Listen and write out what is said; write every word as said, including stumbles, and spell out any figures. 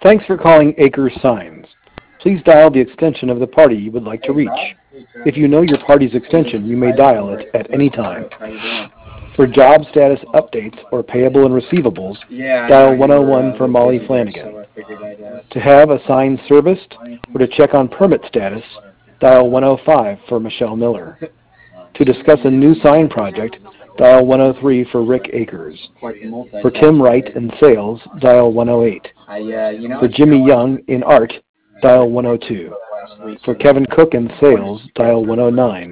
Thanks for calling Acres Signs. Please dial the extension of the party you would like to reach. If you know your party's extension, you may dial it at any time. For job status updates or payable and receivables, dial one oh one for Molly Flanagan. To have a sign serviced or to check on permit status, dial one oh five for Michelle Miller. To discuss a new sign project, dial one oh three for Rick Akers. For Tim Wright in sales, dial one oh eight. For Jimmy Young in art, dial one oh two. For Kevin Cook in sales, dial one oh nine.